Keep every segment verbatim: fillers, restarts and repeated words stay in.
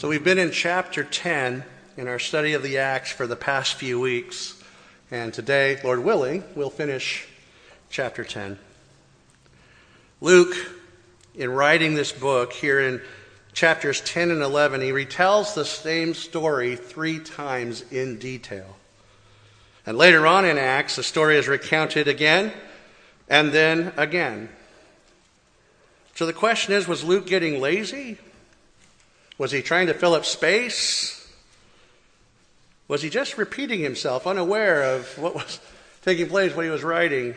So we've been in chapter ten in our study of the Acts for the past few weeks. And today, Lord willing, we'll finish chapter ten. Luke, in writing this book here in chapters ten and eleven, he retells the same story three times in detail. And later on in Acts, the story is recounted again and then again. So the question is, was Luke getting lazy? Was he trying to fill up space? Was he just repeating himself, unaware of what was taking place when he was writing?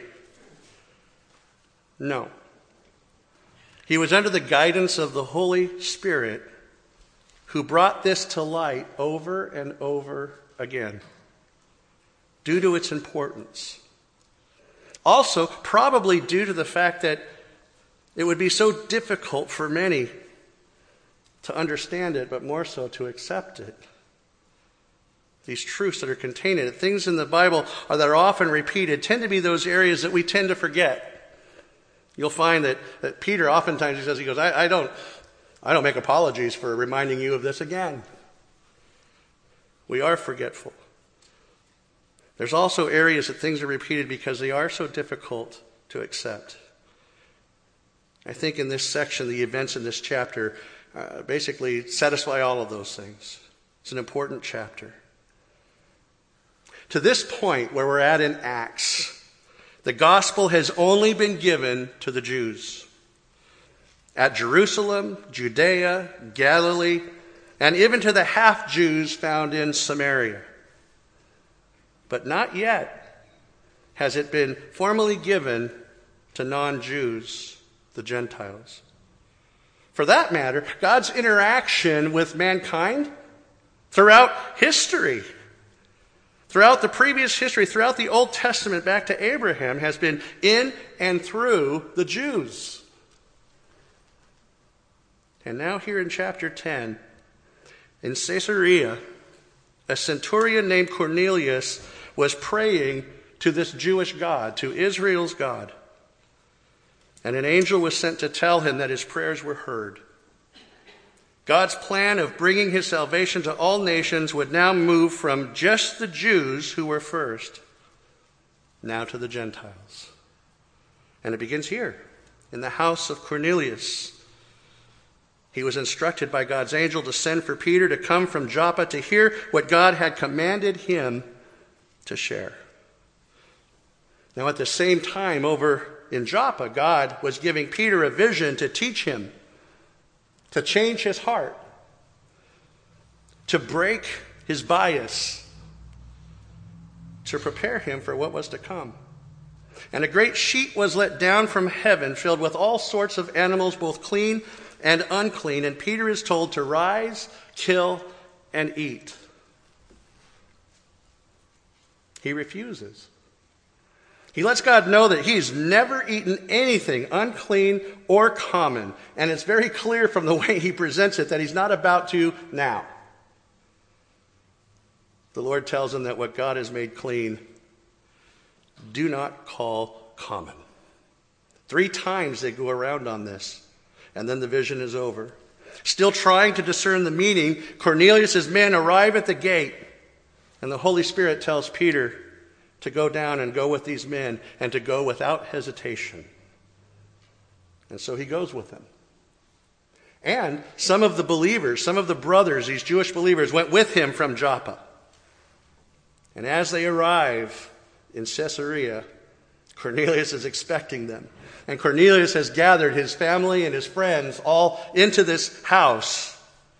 No. He was under the guidance of the Holy Spirit, who brought this to light over and over again, due to its importance. Also, probably due to the fact that it would be so difficult for many to understand it, but more so to accept it. These truths that are contained in it, things in the Bible are, that are often repeated, tend to be those areas that we tend to forget. You'll find that, that Peter oftentimes he says, he goes, I, I don't I don't make apologies for reminding you of this again. We are forgetful. There's also areas that things are repeated because they are so difficult to accept. I think in this section, the events in this chapter uh, basically satisfy all of those things. It's an important chapter. To this point where we're at in Acts, the gospel has only been given to the Jews. At Jerusalem, Judea, Galilee, and even to the half-Jews found in Samaria. But not yet has it been formally given to non-Jews, the Gentiles. For that matter, God's interaction with mankind throughout history, throughout the previous history, throughout the Old Testament back to Abraham, has been in and through the Jews. And now here in chapter ten, in Caesarea, a centurion named Cornelius was praying to this Jewish God, to Israel's God. And an angel was sent to tell him that his prayers were heard. God's plan of bringing his salvation to all nations would now move from just the Jews who were first, now to the Gentiles. And it begins here, in the house of Cornelius. He was instructed by God's angel to send for Peter to come from Joppa to hear what God had commanded him to share. Now at the same time, over in Joppa, God was giving Peter a vision to teach him, to change his heart, to break his bias, to prepare him for what was to come. And a great sheet was let down from heaven, filled with all sorts of animals, both clean and unclean. And Peter is told to rise, kill, and eat. He refuses. He lets God know that he's never eaten anything unclean or common. And it's very clear from the way he presents it that he's not about to now. The Lord tells him that what God has made clean, do not call common. Three times they go around on this, and then the vision is over. Still trying to discern the meaning, Cornelius' men arrive at the gate, and the Holy Spirit tells Peter to go down and go with these men, and to go without hesitation. And so he goes with them. And some of the believers, some of the brothers, these Jewish believers, went with him from Joppa. And as they arrive in Caesarea, Cornelius is expecting them. And Cornelius has gathered his family and his friends all into this house.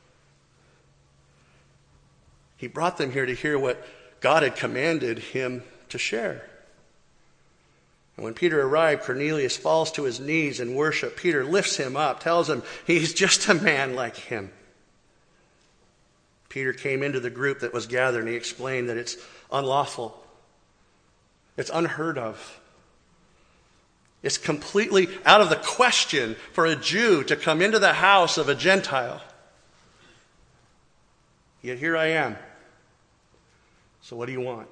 He brought them here to hear what God had commanded him to share. And when Peter arrived, Cornelius falls to his knees in worship. Peter lifts him up, tells him he's just a man like him. Peter came into the group that was gathered, and he explained that it's unlawful. It's unheard of. It's completely out of the question for a Jew to come into the house of a Gentile. Yet here I am. So what do you want?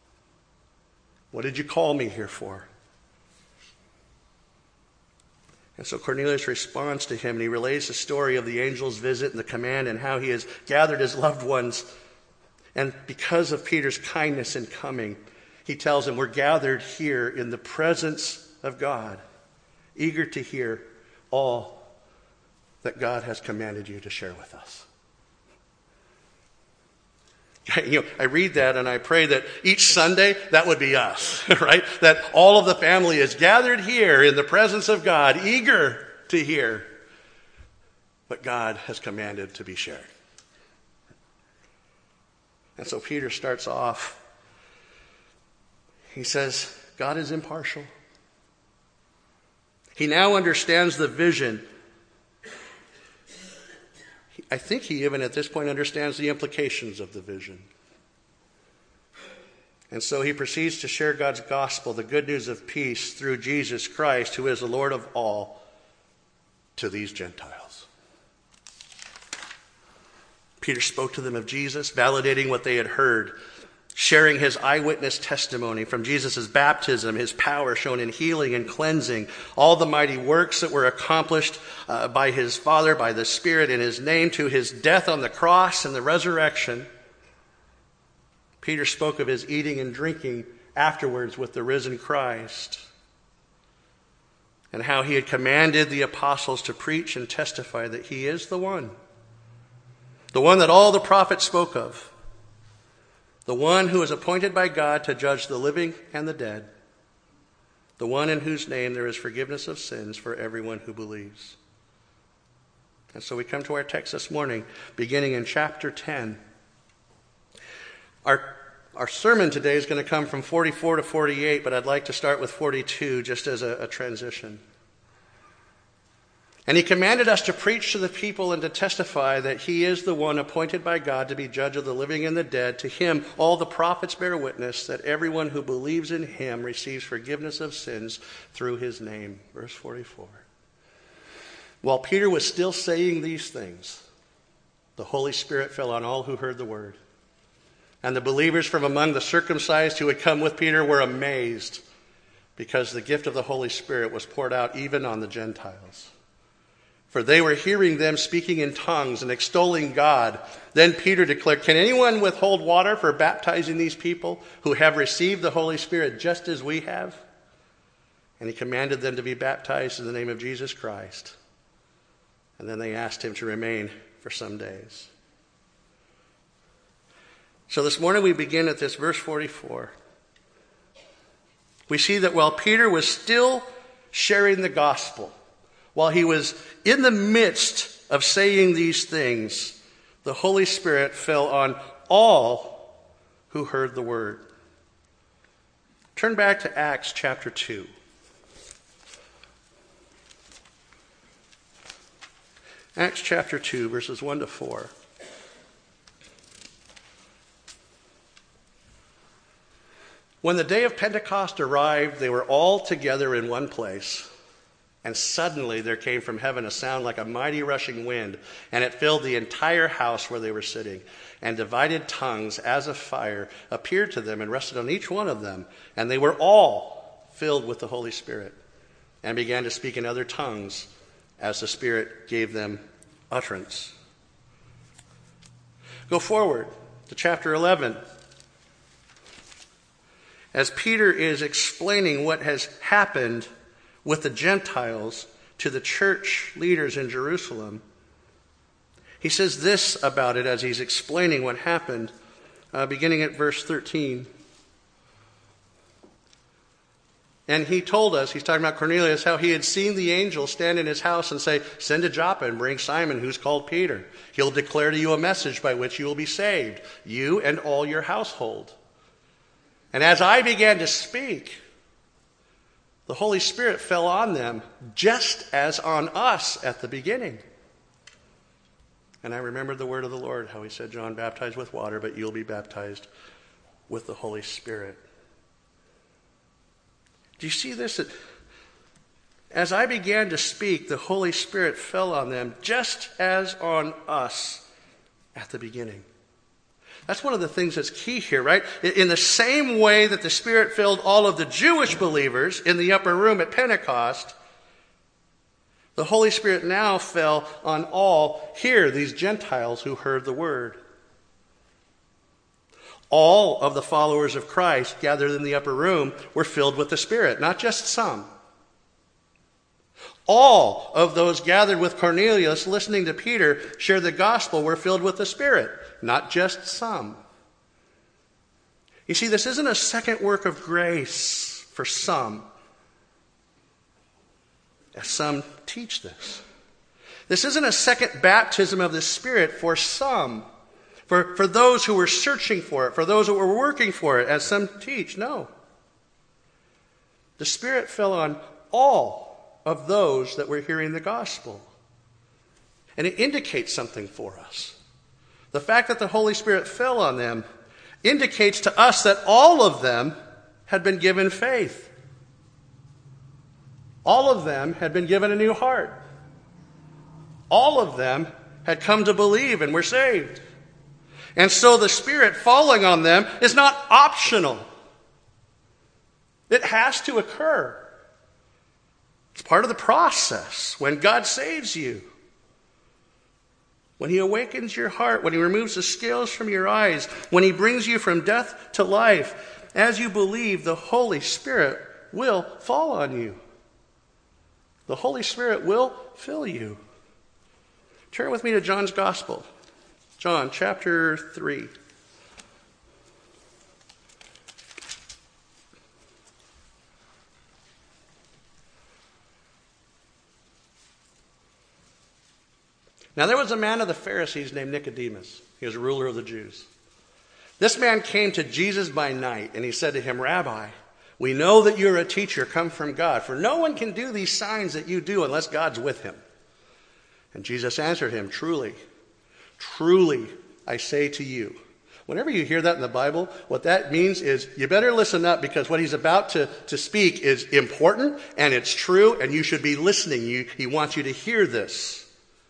What did you call me here for? And so Cornelius responds to him, and he relays the story of the angel's visit and the command and how he has gathered his loved ones. And because of Peter's kindness in coming, he tells him, we're gathered here in the presence of God, eager to hear all that God has commanded you to share with us. You know, I read that and I pray that each Sunday that would be us, right? That all of the family is gathered here in the presence of God, eager to hear what God has commanded to be shared. And so Peter starts off. He says, God is impartial. He now understands the vision. I think he even at this point understands the implications of the vision. And so he proceeds to share God's gospel, the good news of peace through Jesus Christ, who is the Lord of all, to these Gentiles. Peter spoke to them of Jesus, validating what they had heard, sharing his eyewitness testimony from Jesus' baptism, his power shown in healing and cleansing, all the mighty works that were accomplished uh, by his Father, by the Spirit in his name, to his death on the cross and the resurrection. Peter spoke of his eating and drinking afterwards with the risen Christ, and how he had commanded the apostles to preach and testify that he is the one, the one that all the prophets spoke of, the one who is appointed by God to judge the living and the dead, the one in whose name there is forgiveness of sins for everyone who believes. And so we come to our text this morning, beginning in chapter ten. Our, our sermon today is going to come from forty-four to forty-eight, but I'd like to start with forty-two just as a, a transition. And he commanded us to preach to the people and to testify that he is the one appointed by God to be judge of the living and the dead. To him all the prophets bear witness that everyone who believes in him receives forgiveness of sins through his name. Verse forty-four. While Peter was still saying these things, the Holy Spirit fell on all who heard the word. And the believers from among the circumcised who had come with Peter were amazed, because the gift of the Holy Spirit was poured out even on the Gentiles. For they were hearing them speaking in tongues and extolling God. Then Peter declared, can anyone withhold water for baptizing these people who have received the Holy Spirit just as we have? And he commanded them to be baptized in the name of Jesus Christ. And then they asked him to remain for some days. So this morning we begin at this verse forty-four. We see that while Peter was still sharing the gospel, while he was in the midst of saying these things, the Holy Spirit fell on all who heard the word. Turn back to Acts chapter two. Acts chapter two, verses one to four. When the day of Pentecost arrived, they were all together in one place. And suddenly there came from heaven a sound like a mighty rushing wind, and it filled the entire house where they were sitting. And divided tongues as of fire appeared to them and rested on each one of them. And they were all filled with the Holy Spirit and began to speak in other tongues as the Spirit gave them utterance. Go forward to chapter eleven. As Peter is explaining what has happened with the Gentiles to the church leaders in Jerusalem, he says this about it as he's explaining what happened, uh, beginning at verse thirteen. And he told us, he's talking about Cornelius, how he had seen the angel stand in his house and say, send to Joppa and bring Simon, who's called Peter. He'll declare to you a message by which you will be saved, you and all your household. And as I began to speak, the Holy Spirit fell on them just as on us at the beginning. And I remembered the word of the Lord, how he said, John baptized with water, but you'll be baptized with the Holy Spirit. Do you see this? As I began to speak, the Holy Spirit fell on them just as on us at the beginning. That's one of the things that's key here, right? In the same way that the Spirit filled all of the Jewish believers in the upper room at Pentecost, The Holy Spirit now fell on all here, these Gentiles who heard the word. All of the followers of Christ gathered in the upper room were filled with the Spirit, not just some. All of those gathered with Cornelius listening to Peter share the gospel were filled with the Spirit, not just some. You see, this isn't a second work of grace for some, as some teach this. This isn't a second baptism of the Spirit for some, for, for those who were searching for it, for those who were working for it, as some teach. No. The Spirit fell on all of those that were hearing the gospel. And it indicates something for us. The fact that the Holy Spirit fell on them indicates to us that all of them had been given faith. All of them had been given a new heart. All of them had come to believe and were saved. And so the Spirit falling on them is not optional. It has to occur. It's part of the process when God saves you. When he awakens your heart, when he removes the scales from your eyes, when he brings you from death to life, as you believe, the Holy Spirit will fall on you. The Holy Spirit will fill you. Turn with me to John's Gospel. John chapter three. Now there was a man of the Pharisees named Nicodemus. He was a ruler of the Jews. This man came to Jesus by night, and he said to him, Rabbi, we know that you're a teacher come from God, for no one can do these signs that you do unless God's with him. And Jesus answered him, Truly, truly, I say to you. Whenever you hear that in the Bible, what that means is you better listen up, because what he's about to, to speak is important, and it's true, and you should be listening. You, he wants you to hear this.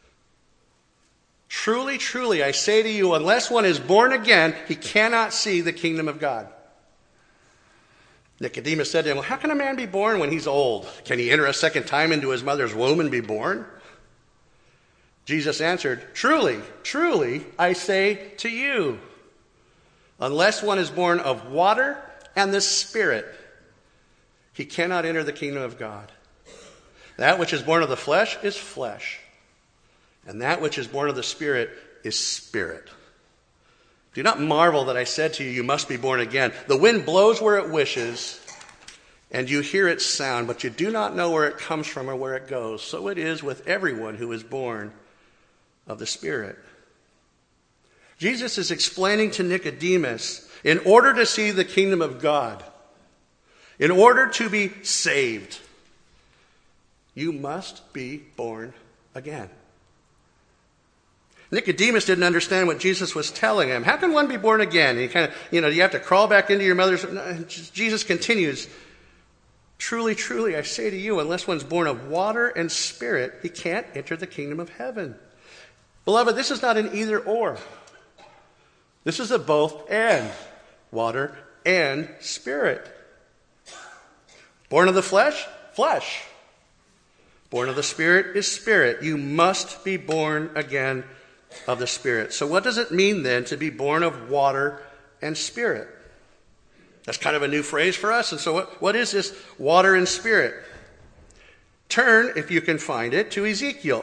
Truly, truly, I say to you, unless one is born again, he cannot see the kingdom of God. Nicodemus said to him, well, how can a man be born when he's old? Can he enter a second time into his mother's womb and be born? Jesus answered, Truly, truly, I say to you, unless one is born of water and the Spirit, he cannot enter the kingdom of God. That which is born of the flesh is flesh, and that which is born of the Spirit is spirit. Do not marvel that I said to you, you must be born again. The wind blows where it wishes, and you hear its sound, but you do not know where it comes from or where it goes. So it is with everyone who is born of the Spirit. Jesus is explaining to Nicodemus, in order to see the kingdom of God, in order to be saved, you must be born again. Nicodemus didn't understand what Jesus was telling him. How can one be born again? And he kind of, you know, you have to crawl back into your mother's... Jesus continues, Truly, truly, I say to you, unless one's born of water and Spirit, he can't enter the kingdom of heaven. Beloved, this is not an either or. This is a both and. Water and Spirit. Born of the flesh? Flesh. Born of the Spirit is spirit. You must be born again of the Spirit. So what does it mean then to be born of water and Spirit? That's kind of a new phrase for us. And so what, what is this water and Spirit? Turn, if you can find it, to Ezekiel.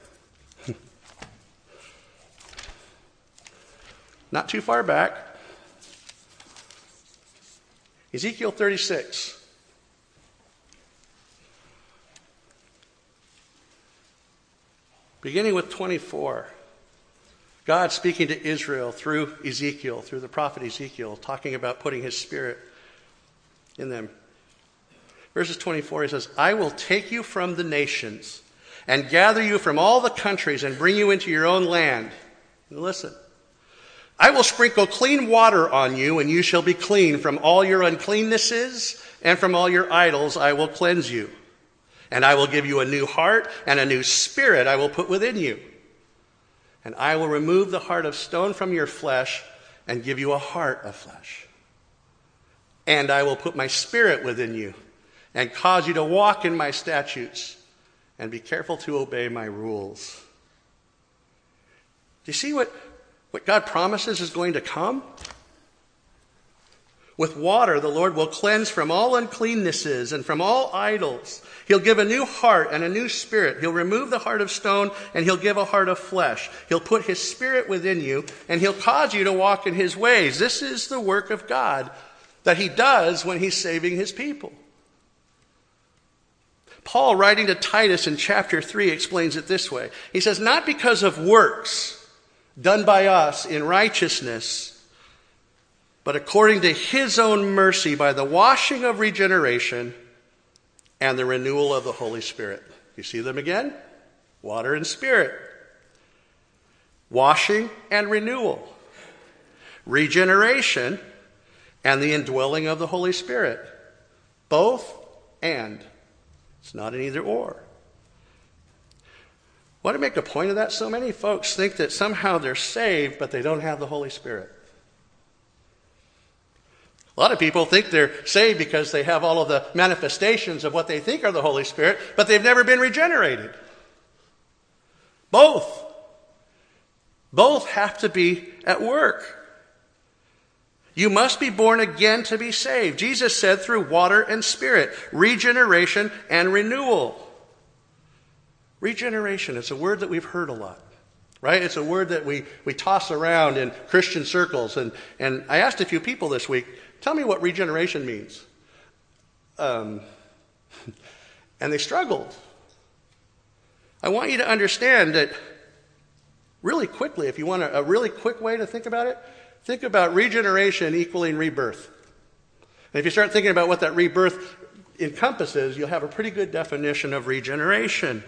Not too far back. Ezekiel thirty-six. Beginning with twenty-four. God speaking to Israel through Ezekiel, through the prophet Ezekiel, talking about putting his Spirit in them. Verses twenty-four, he says, I will take you from the nations and gather you from all the countries and bring you into your own land. And listen. I will sprinkle clean water on you, and you shall be clean. From all your uncleannesses and from all your idols I will cleanse you. And I will give you a new heart, and a new spirit I will put within you. And I will remove the heart of stone from your flesh and give you a heart of flesh. And I will put my spirit within you and cause you to walk in my statutes and be careful to obey my rules. Do you see what, what God promises is going to come? With water, the Lord will cleanse from all uncleannesses and from all idols. He'll give a new heart and a new spirit. He'll remove the heart of stone and he'll give a heart of flesh. He'll put his spirit within you and he'll cause you to walk in his ways. This is the work of God that he does when he's saving his people. Paul, writing to Titus in chapter three, explains it this way. He says, not because of works done by us in righteousness, but according to his own mercy by the washing of regeneration and the renewal of the Holy Spirit. You see them again? Water and spirit. Washing and renewal. Regeneration and the indwelling of the Holy Spirit. Both and. It's not an either or. I want to make a point of that. So many folks think that somehow they're saved, but they don't have the Holy Spirit. A lot of people think they're saved because they have all of the manifestations of what they think are the Holy Spirit, but they've never been regenerated. Both. Both have to be at work. You must be born again to be saved. Jesus said through water and spirit, regeneration and renewal. Regeneration is a word that we've heard a lot. Right? It's a word that we, we toss around in Christian circles. And, and I asked a few people this week, tell me what regeneration means. Um, and they struggled. I want you to understand that really quickly, if you want a, a really quick way to think about it, think about regeneration equaling rebirth. And if you start thinking about what that rebirth encompasses, you'll have a pretty good definition of regeneration.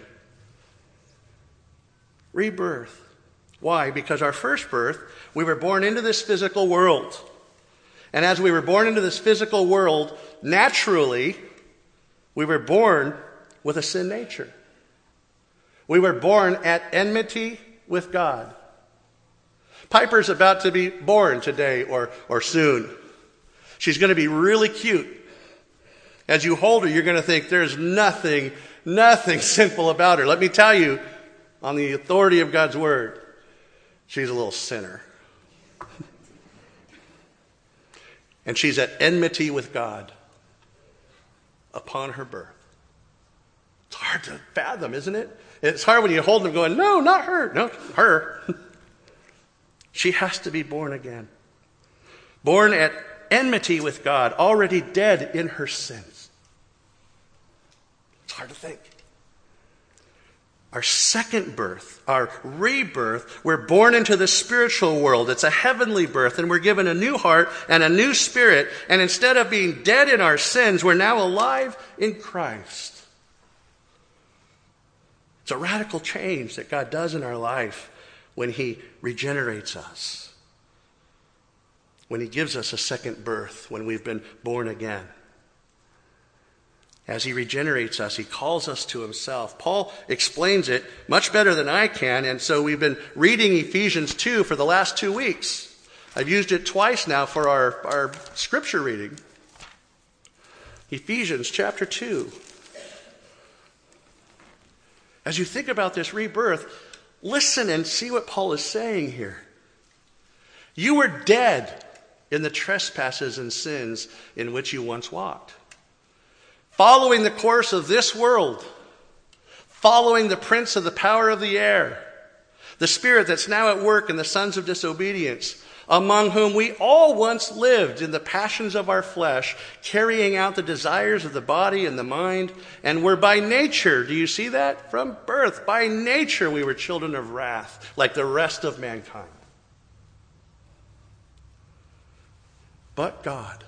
Rebirth. Why? Because our first birth, we were born into this physical world. And as we were born into this physical world, naturally, we were born with a sin nature. We were born at enmity with God. Piper's about to be born today or, or soon. She's going to be really cute. As you hold her, you're going to think there's nothing, nothing sinful about her. Let me tell you, on the authority of God's word, she's a little sinner. And she's at enmity with God upon her birth. It's hard to fathom, isn't it? It's hard when you hold them going, no, not her. No, her. She has to be born again. Born at enmity with God, already dead in her sins. It's hard to think. Our second birth, our rebirth, we're born into the spiritual world. It's a heavenly birth, and we're given a new heart and a new spirit. And instead of being dead in our sins, we're now alive in Christ. It's a radical change that God does in our life when he regenerates us, when he gives us a second birth, when we've been born again. As he regenerates us, he calls us to himself. Paul explains it much better than I can, and so we've been reading Ephesians two for the last two weeks. I've used it twice now for our, our scripture reading. Ephesians chapter two. As you think about this rebirth, listen and see what Paul is saying here. You were dead in the trespasses and sins in which you once walked, following the course of this world, following the prince of the power of the air, the spirit that's now at work in the sons of disobedience, among whom we all once lived in the passions of our flesh, carrying out the desires of the body and the mind, and were by nature, do you see that? From birth, by nature we were children of wrath, like the rest of mankind. But God,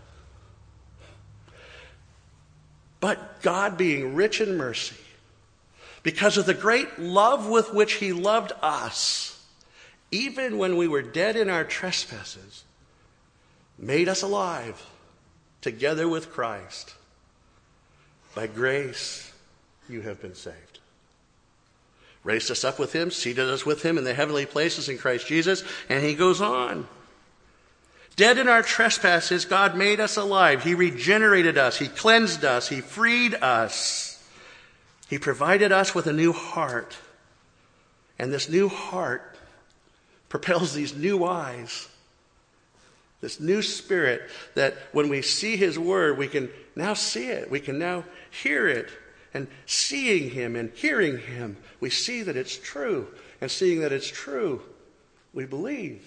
but God being rich in mercy, because of the great love with which he loved us, even when we were dead in our trespasses, made us alive together with Christ. By grace you have been saved. Raised us up with him, seated us with him in the heavenly places in Christ Jesus, and he goes on. Dead in our trespasses, God made us alive. He regenerated us. He cleansed us. He freed us. He provided us with a new heart. And this new heart propels these new eyes, this new spirit that when we see his word, we can now see it. We can now hear it. And seeing him and hearing him, we see that it's true. And seeing that it's true, we believe.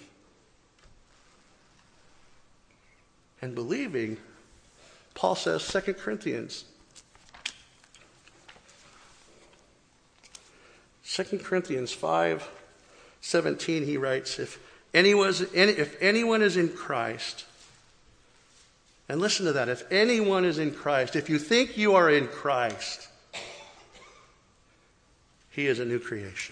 And believing, Paul says, Second Corinthians. Second Corinthians five seventeen, he writes, if anyone, if anyone is in Christ, and listen to that, if anyone is in Christ, if you think you are in Christ, he is a new creation.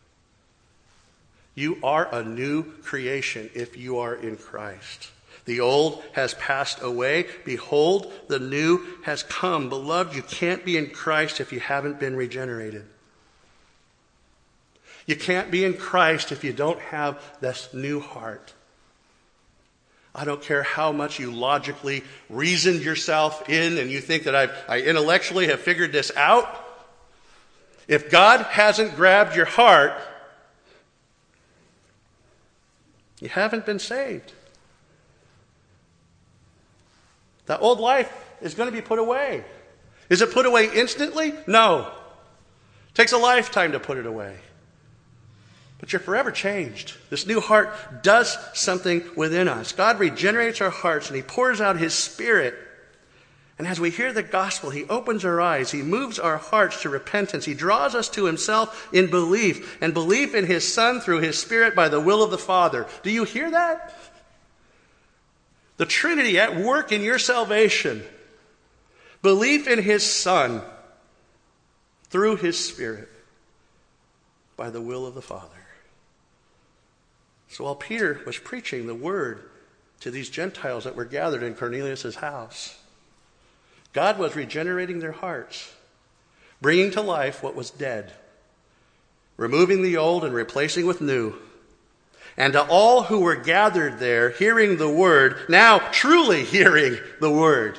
You are a new creation if you are in Christ. The old has passed away. Behold, the new has come. Beloved, you can't be in Christ if you haven't been regenerated. You can't be in Christ if you don't have this new heart. I don't care how much you logically reasoned yourself in and you think that I've, I intellectually have figured this out. If God hasn't grabbed your heart, you haven't been saved. That old life is going to be put away. Is it put away instantly? No. It takes a lifetime to put it away. But you're forever changed. This new heart does something within us. God regenerates our hearts and he pours out his Spirit. And as we hear the gospel, he opens our eyes. He moves our hearts to repentance. He draws us to himself in belief. And belief in his Son through his Spirit by the will of the Father. Do you hear that? The Trinity at work in your salvation. Belief in his Son through his Spirit by the will of the Father. So while Peter was preaching the word to these Gentiles that were gathered in Cornelius' house, God was regenerating their hearts, bringing to life what was dead, removing the old and replacing with new. And to all who were gathered there, hearing the word, now truly hearing the word,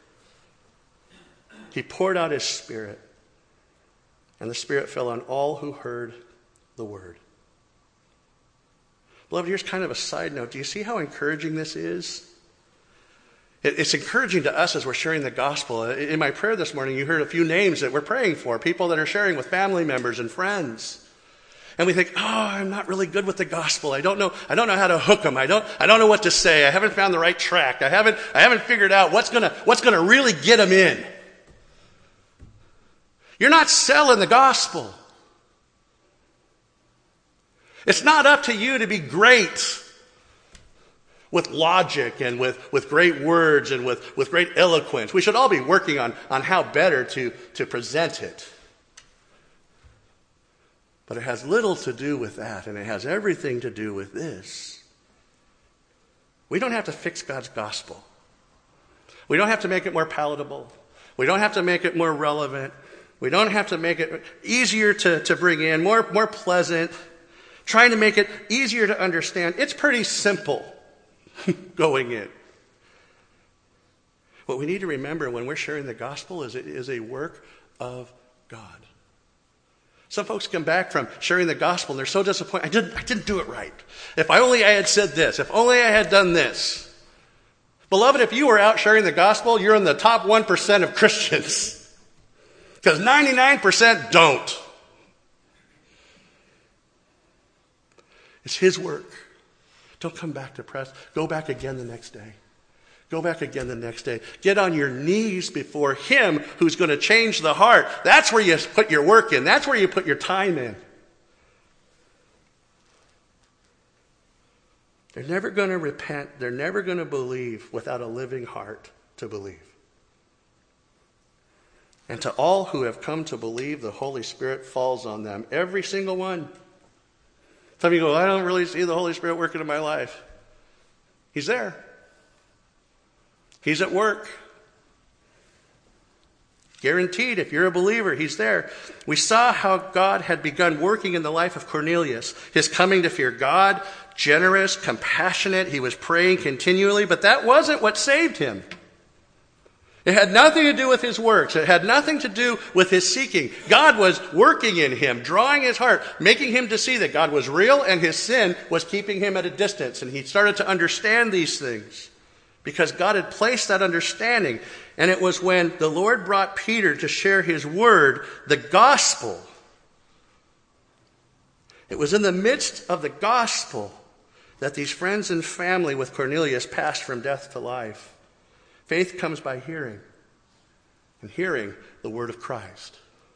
he poured out his Spirit. And the Spirit fell on all who heard the word. Beloved, here's kind of a side note. Do you see how encouraging this is? It's encouraging to us as we're sharing the gospel. In my prayer this morning, you heard a few names that we're praying for, people that are sharing with family members and friends. And we think, oh, I'm not really good with the gospel. I don't know, I don't know how to hook them. I don't, I don't know what to say. I haven't found the right track. I haven't, I haven't figured out what's gonna, what's gonna really get them in. You're not selling the gospel. It's not up to you to be great with logic and with, with great words and with, with great eloquence. We should all be working on, on how better to, to present it. But it has little to do with that, and it has everything to do with this. We don't have to fix God's gospel. We don't have to make it more palatable. We don't have to make it more relevant. We don't have to make it easier to, to bring in, more, more pleasant, trying to make it easier to understand. It's pretty simple going in. What we need to remember when we're sharing the gospel is it is a work of God. Some folks come back from sharing the gospel and they're so disappointed. I didn't, I didn't do it right. If I only I had said this. If only I had done this. Beloved, if you were out sharing the gospel, you're in the top one percent of Christians. Because ninety-nine percent don't. It's his work. Don't come back depressed. Go back again the next day. Go back again the next day. Get on your knees before him who's going to change the heart. That's where you put your work in. That's where you put your time in. They're never going to repent. They're never going to believe without a living heart to believe. And to all who have come to believe, the Holy Spirit falls on them. Every single one. Some of you go, I don't really see the Holy Spirit working in my life. He's there. He's at work. Guaranteed, if you're a believer, he's there. We saw how God had begun working in the life of Cornelius. His coming to fear God, generous, compassionate. He was praying continually, but that wasn't what saved him. It had nothing to do with his works. It had nothing to do with his seeking. God was working in him, drawing his heart, making him to see that God was real and his sin was keeping him at a distance. And he started to understand these things because God had placed that understanding. And it was when the Lord brought Peter to share his word, the gospel. It was in the midst of the gospel that these friends and family with Cornelius passed from death to life. Faith comes by hearing, and hearing the word of Christ.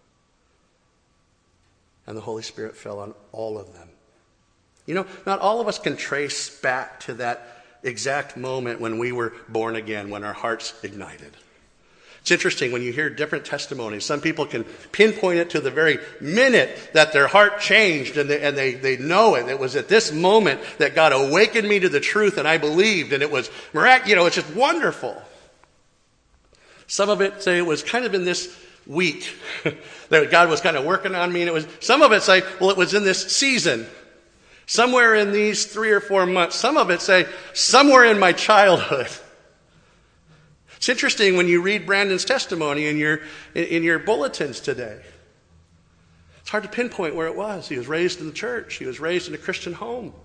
And the Holy Spirit fell on all of them. You know, not all of us can trace back to that exact moment when we were born again, when our hearts ignited. It's interesting when you hear different testimonies. Some people can pinpoint it to the very minute that their heart changed and they, and they, they know it. It was at this moment that God awakened me to the truth and I believed, and it was miraculous. You know, it's just wonderful. Some of it say it was kind of in this week that God was kind of working on me, and it was, some of it say, well, it was in this season, somewhere in these three or four months. Some of it say, somewhere in my childhood. It's interesting when you read Brandon's testimony in your, in your bulletins today. It's hard to pinpoint where it was. He was raised in the church. He was raised in a Christian home.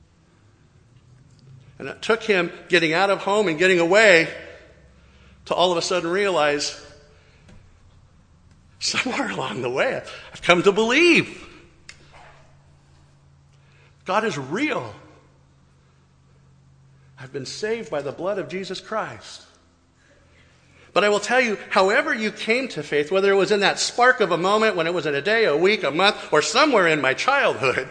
And it took him getting out of home and getting away to all of a sudden realize, somewhere along the way, I've come to believe God is real. I've been saved by the blood of Jesus Christ. But I will tell you, however you came to faith, whether it was in that spark of a moment, when it was in a day, a week, a month, or somewhere in my childhood,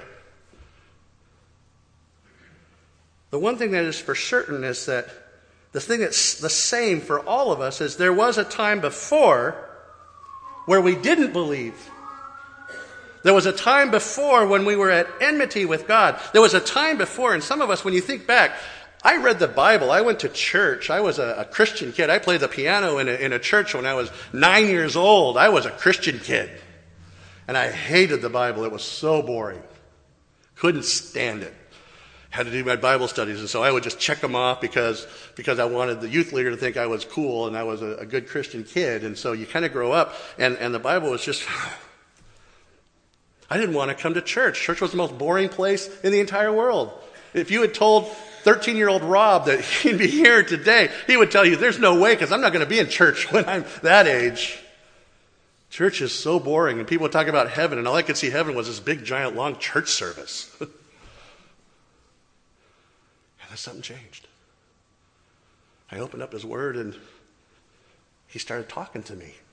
the one thing that is for certain is that the thing that's the same for all of us is there was a time before where we didn't believe. There was a time before when we were at enmity with God. There was a time before, and some of us, when you think back, I read the Bible. I went to church. I was a, a Christian kid. I played the piano in a, in a church when I was nine years old. I was a Christian kid. And I hated the Bible. It was so boring. Couldn't stand it. Had to do my Bible studies, and so I would just check them off because because I wanted the youth leader to think I was cool and I was a, a good Christian kid. And so you kind of grow up, and, and the Bible was just... I didn't want to come to church. Church was the most boring place in the entire world. If you had told thirteen-year-old Rob that he'd be here today, he would tell you, there's no way, because I'm not going to be in church when I'm that age. Church is so boring, and people would talk about heaven, and all I could see heaven was this big, giant, long church service. And then something changed. I opened up his word, and he started talking to me.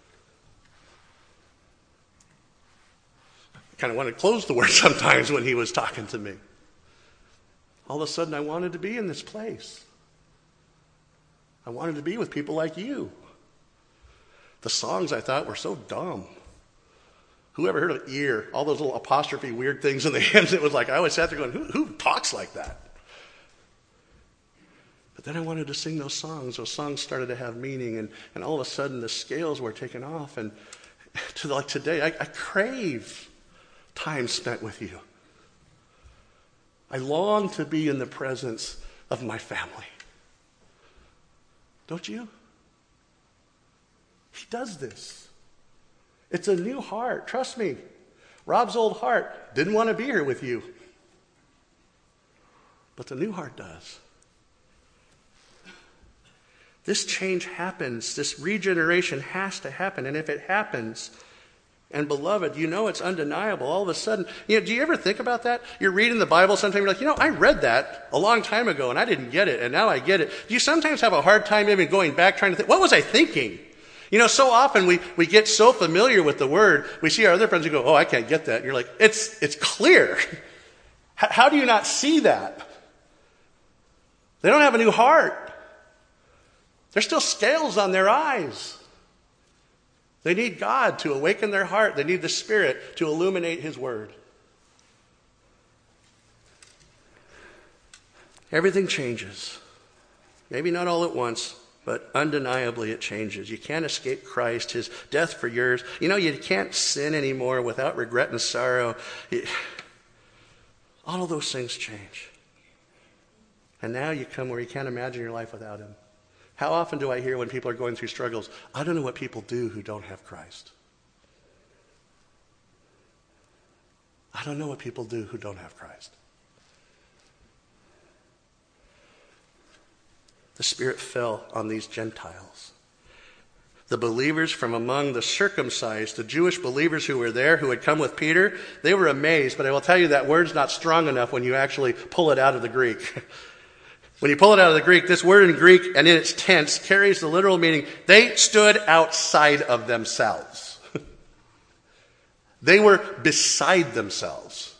I kind of wanted to close the word sometimes when he was talking to me. All of a sudden, I wanted to be in this place. I wanted to be with people like you. The songs, I thought, were so dumb. Who ever heard of ear? All those little apostrophe weird things in the hymns. It was like, I always sat there going, who, who talks like that? But then I wanted to sing those songs. Those songs started to have meaning, and, and all of a sudden the scales were taken off. And to like today, I, I crave time spent with you. I long to be in the presence of my family. Don't you? He does this. It's a new heart. Trust me. Rob's old heart didn't want to be here with you. But the new heart does. This change happens. This regeneration has to happen. And if it happens, and beloved, you know it's undeniable. All of a sudden, you know, do you ever think about that? You're reading the Bible, sometimes you're like, you know, I read that a long time ago and I didn't get it, and now I get it. Do you sometimes have a hard time even going back trying to think, what was I thinking? You know, so often we, we get so familiar with the word, we see our other friends who go, oh, I can't get that. And you're like, it's, it's clear. How do you not see that? They don't have a new heart. There's still scales on their eyes. They need God to awaken their heart. They need the Spirit to illuminate His Word. Everything changes. Maybe not all at once, but undeniably it changes. You can't escape Christ, His death for yours. You know, you can't sin anymore without regret and sorrow. It, all of those things change. And now you come where you can't imagine your life without Him. How often do I hear when people are going through struggles, I don't know what people do who don't have Christ. I don't know what people do who don't have Christ. The Spirit fell on these Gentiles. The believers from among the circumcised, the Jewish believers who were there, who had come with Peter, they were amazed. But I will tell you that word's not strong enough when you actually pull it out of the Greek. When you pull it out of the Greek, this word in Greek and in its tense carries the literal meaning, they stood outside of themselves. They were beside themselves.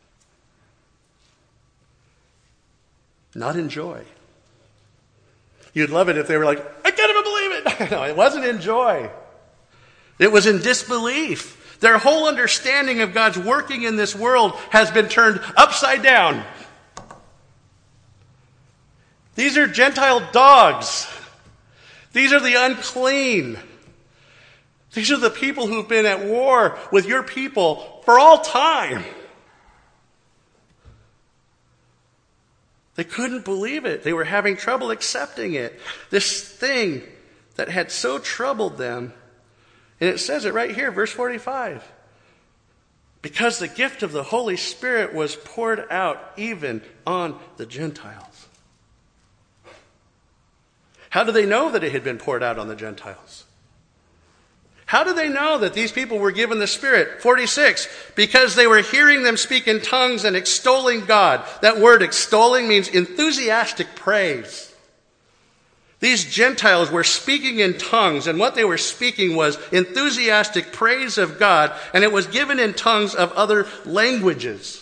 Not in joy. You'd love it if they were like, I can't even believe it. No, it wasn't in joy. It was in disbelief. Their whole understanding of God's working in this world has been turned upside down. These are Gentile dogs. These are the unclean. These are the people who've been at war with your people for all time. They couldn't believe it. They were having trouble accepting it. This thing that had so troubled them. And it says it right here, verse forty-five. Because the gift of the Holy Spirit was poured out even on the Gentiles. How do they know that it had been poured out on the Gentiles? How do they know that these people were given the Spirit? forty-six, because they were hearing them speak in tongues and extolling God. That word extolling means enthusiastic praise. These Gentiles were speaking in tongues, and what they were speaking was enthusiastic praise of God, and it was given in tongues of other languages.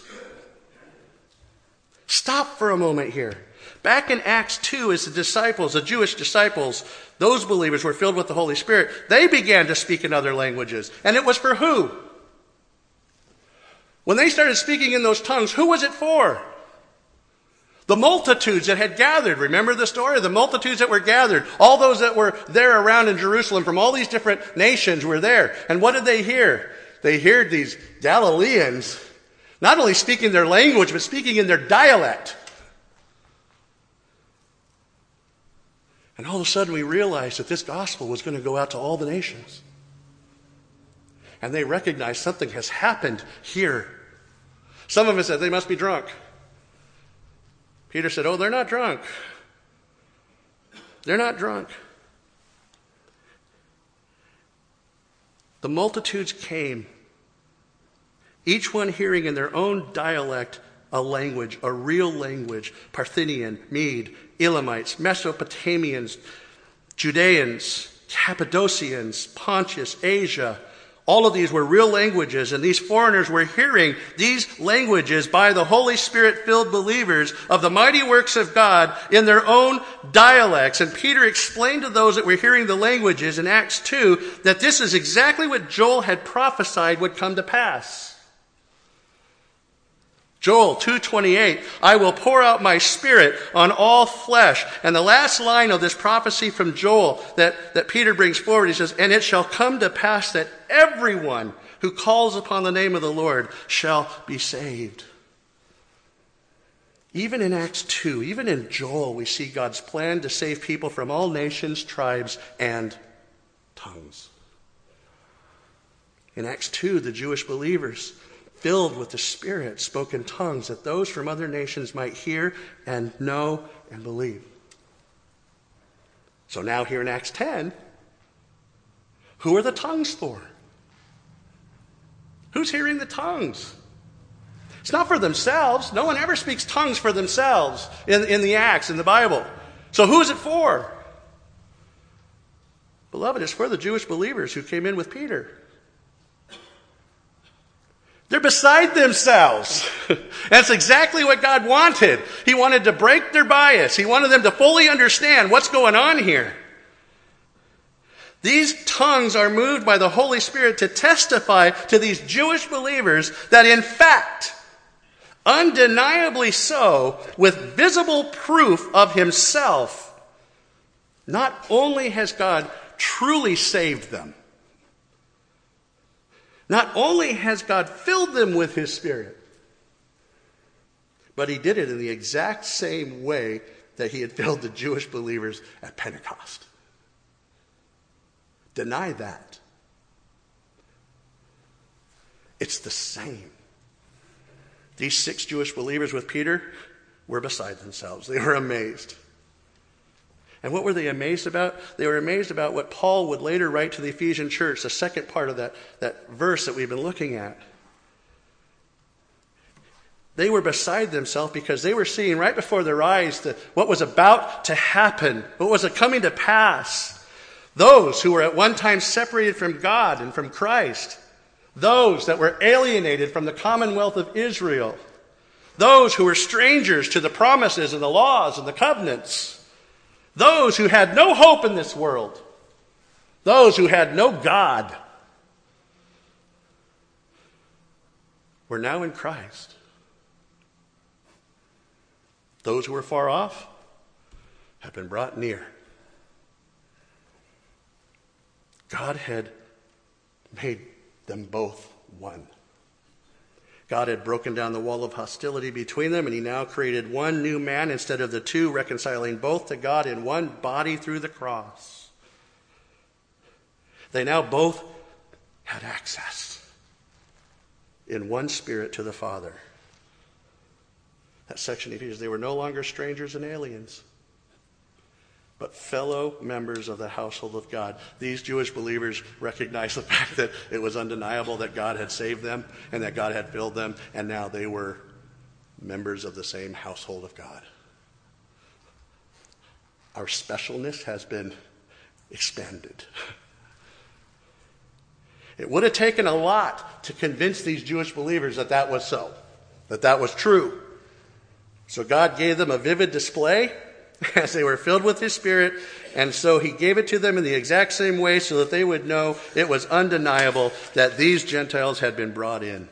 Stop for a moment here. Back in Acts two, as the disciples, the Jewish disciples, those believers were filled with the Holy Spirit. They began to speak in other languages. And it was for who? When they started speaking in those tongues, who was it for? The multitudes that had gathered. Remember the story? The multitudes that were gathered. All those that were there around in Jerusalem from all these different nations were there. And what did they hear? They heard these Galileans not only speaking their language, but speaking in their dialect. And all of a sudden we realized that this gospel was going to go out to all the nations. And they recognized something has happened here. Some of them said they must be drunk. Peter said, oh, they're not drunk. They're not drunk. The multitudes came, each one hearing in their own dialect a language, a real language, Parthian, Mede, Elamites, Mesopotamians, Judeans, Cappadocians, Pontus, Asia. All of these were real languages, and these foreigners were hearing these languages by the Holy Spirit-filled believers of the mighty works of God in their own dialects. And Peter explained to those that were hearing the languages in Acts two that this is exactly what Joel had prophesied would come to pass. Joel two twenty-eight, I will pour out my Spirit on all flesh. And the last line of this prophecy from Joel that, that Peter brings forward, he says, and it shall come to pass that everyone who calls upon the name of the Lord shall be saved. Even in Acts two, even in Joel, we see God's plan to save people from all nations, tribes, and tongues. In Acts two, the Jewish believers, filled with the Spirit, spoke in tongues that those from other nations might hear and know and believe. So now here in Acts ten, who are the tongues for? Who's hearing the tongues? It's not for themselves. No one ever speaks tongues for themselves in, in the Acts, in the Bible. So who is it for? Beloved, it's for the Jewish believers who came in with Peter. They're beside themselves. That's exactly what God wanted. He wanted to break their bias. He wanted them to fully understand what's going on here. These tongues are moved by the Holy Spirit to testify to these Jewish believers that in fact, undeniably so, with visible proof of himself, not only has God truly saved them, not only has God filled them with his Spirit, but he did it in the exact same way that he had filled the Jewish believers at Pentecost. Deny that. It's the same. These six Jewish believers with Peter were beside themselves. They were amazed. And what were they amazed about? They were amazed about what Paul would later write to the Ephesian church, the second part of that, that verse that we've been looking at. They were beside themselves because they were seeing right before their eyes the, what was about to happen, what was coming to pass. Those who were at one time separated from God and from Christ. Those that were alienated from the commonwealth of Israel. Those who were strangers to the promises and the laws and the covenants. Those who had no hope in this world. Those who had no God were now in Christ. Those who were far off have been brought near. God had made them both one. God had broken down the wall of hostility between them, and he now created one new man instead of the two, reconciling both to God in one body through the cross. They now both had access in one spirit to the Father. That section of Ephesians, they were no longer strangers and aliens, but fellow members of the household of God. These Jewish believers recognized the fact that it was undeniable that God had saved them and that God had filled them, and now they were members of the same household of God. Our specialness has been expanded. It would have taken a lot to convince these Jewish believers that that was so, that that was true. So God gave them a vivid display as they were filled with his Spirit, and so he gave it to them in the exact same way so that they would know it was undeniable that these Gentiles had been brought in.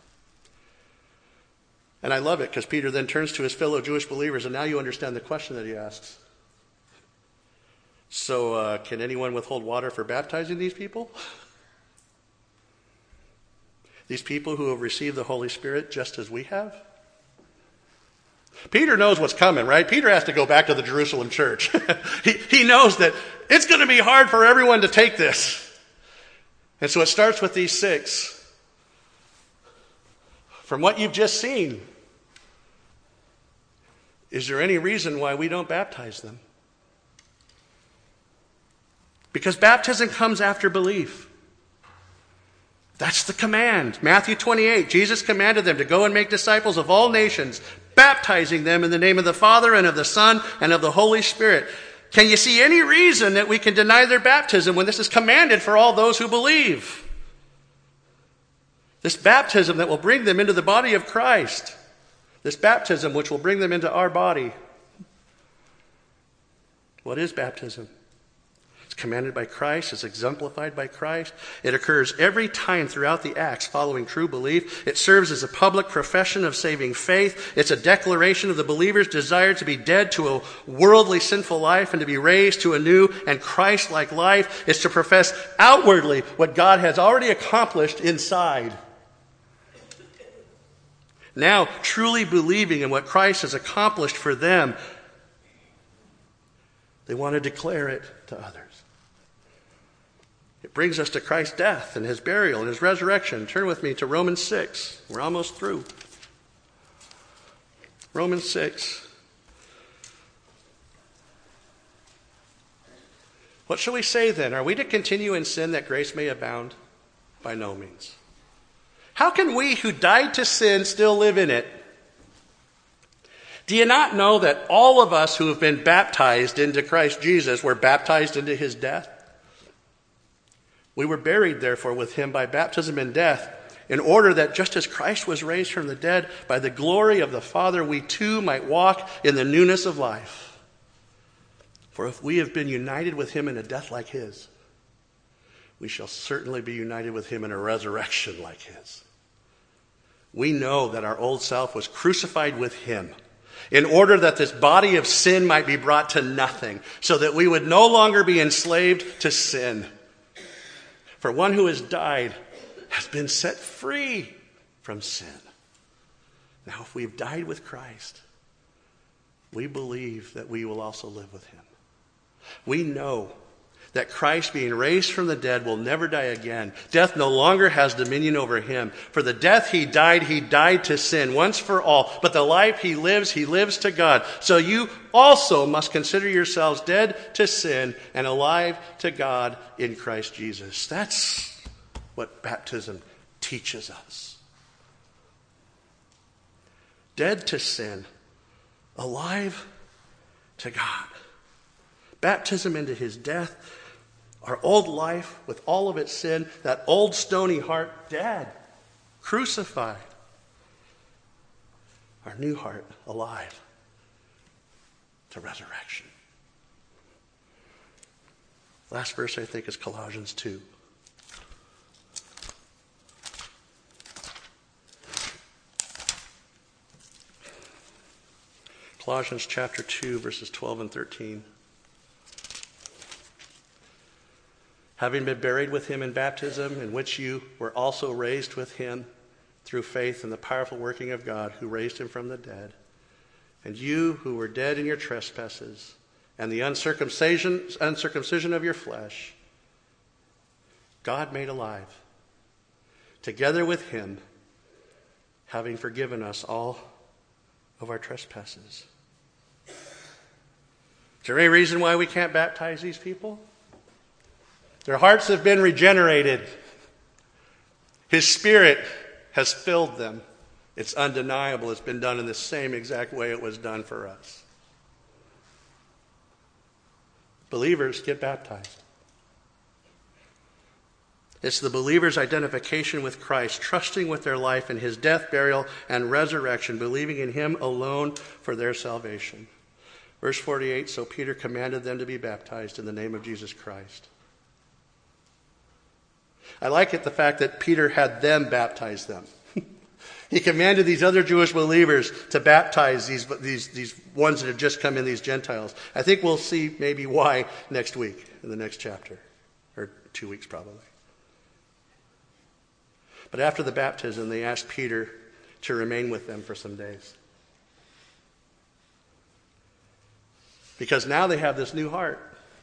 And I love it because Peter then turns to his fellow Jewish believers, and now you understand the question that he asks. So uh, can anyone withhold water for baptizing these people? These people who have received the Holy Spirit just as we have? Peter knows what's coming, right? Peter has to go back to the Jerusalem church. he, he knows that it's going to be hard for everyone to take this. And so it starts with these six. From what you've just seen, is there any reason why we don't baptize them? Because baptism comes after belief. That's the command. Matthew twenty-eight, Jesus commanded them to go and make disciples of all nations, baptizing them in the name of the Father and of the Son and of the Holy Spirit. Can you see any reason that we can deny their baptism when this is commanded for all those who believe? This baptism that will bring them into the body of Christ. This baptism which will bring them into our body. What is baptism? It's commanded by Christ. It's exemplified by Christ. It occurs every time throughout the Acts following true belief. It serves as a public profession of saving faith. It's a declaration of the believer's desire to be dead to a worldly sinful life and to be raised to a new and Christ-like life. It's to profess outwardly what God has already accomplished inside. Now, truly believing in what Christ has accomplished for them, they want to declare it to others. It brings us to Christ's death and his burial and his resurrection. Turn with me to Romans six. We're almost through. Romans six. What shall we say then? Are we to continue in sin that grace may abound? By no means. How can we who died to sin still live in it? Do you not know that all of us who have been baptized into Christ Jesus were baptized into his death? We were buried, therefore, with him by baptism in death, in order that just as Christ was raised from the dead by the glory of the Father, we too might walk in the newness of life. For if we have been united with him in a death like his, we shall certainly be united with him in a resurrection like his. We know that our old self was crucified with him, in order that this body of sin might be brought to nothing, so that we would no longer be enslaved to sin. For one who has died has been set free from sin. Now, if we've died with Christ, we believe that we will also live with him. We know that Christ, being raised from the dead, will never die again. Death no longer has dominion over him. For the death he died, he died to sin once for all. But the life he lives, he lives to God. So you also must consider yourselves dead to sin and alive to God in Christ Jesus. That's what baptism teaches us. Dead to sin, alive to God. Baptism into his death, our old life with all of its sin, that old stony heart dead, crucified. Our new heart alive to resurrection. Last verse, I think, is Colossians two. Colossians chapter two, verses twelve and thirteen. Having been buried with him in baptism, in which you were also raised with him through faith in the powerful working of God who raised him from the dead. And you who were dead in your trespasses and the uncircumcision, uncircumcision of your flesh, God made alive, together with him, having forgiven us all of our trespasses. Is there any reason why we can't baptize these people? Their hearts have been regenerated. His Spirit has filled them. It's undeniable. It's been done in the same exact way it was done for us. Believers get baptized. It's the believer's identification with Christ, trusting with their life in his death, burial, and resurrection, believing in him alone for their salvation. Verse forty-eight, so Peter commanded them to be baptized in the name of Jesus Christ. I like it, the fact that Peter had them baptize them. He commanded these other Jewish believers to baptize these, these, these ones that have just come in, these Gentiles. I think we'll see maybe why next week in the next chapter, or two weeks probably. But after the baptism, they asked Peter to remain with them for some days. Because now they have this new heart.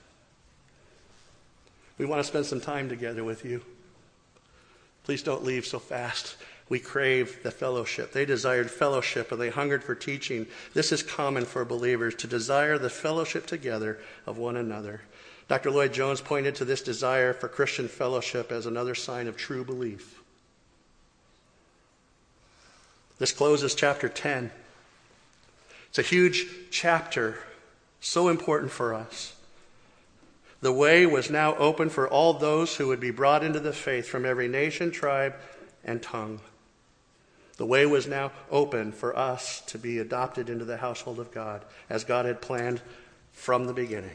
We want to spend some time together with you. Please don't leave so fast. We crave the fellowship. They desired fellowship and they hungered for teaching. This is common for believers, to desire the fellowship together of one another. Doctor Lloyd Jones pointed to this desire for Christian fellowship as another sign of true belief. This closes chapter ten. It's a huge chapter, so important for us. The way was now open for all those who would be brought into the faith from every nation, tribe, and tongue. The way was now open for us to be adopted into the household of God, as God had planned from the beginning.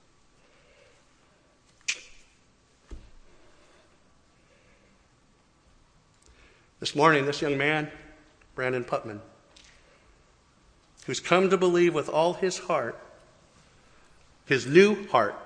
This morning, this young man, Brandon Putman, who's come to believe with all his heart, his new heart,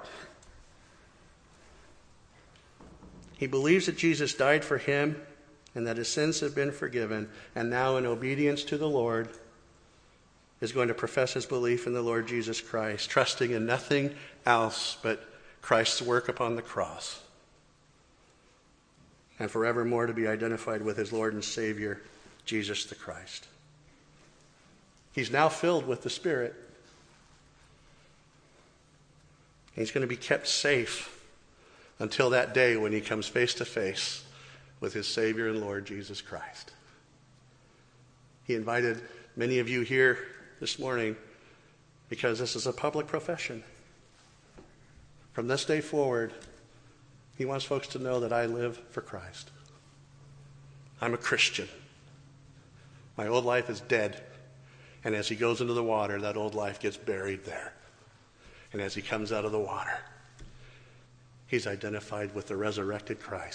he believes that Jesus died for him and that his sins have been forgiven, and now in obedience to the Lord is going to profess his belief in the Lord Jesus Christ, trusting in nothing else but Christ's work upon the cross, and forevermore to be identified with his Lord and Savior, Jesus the Christ. He's now filled with the Spirit. He's going to be kept safe until that day when he comes face to face with his Savior and Lord Jesus Christ. He invited many of you here this morning because this is a public profession. From this day forward, he wants folks to know that I live for Christ. I'm a Christian. My old life is dead. And as he goes into the water, that old life gets buried there. And as he comes out of the water, he's identified with the resurrected Christ.